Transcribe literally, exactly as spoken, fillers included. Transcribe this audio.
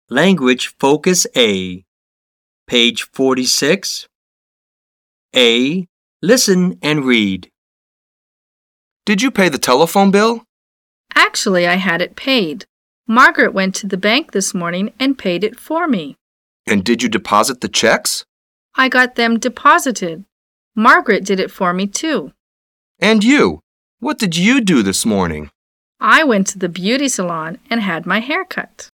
Language Focus A. Page forty-six. A. Listen and read. Did you pay the telephone bill? Actually, I had it paid. Margaret went to the bank this morning and paid it for me. And did you deposit the checks? I got them deposited. Margaret did it for me too. And you? What did you do this morning? I went to the beauty salon and had my hair cut.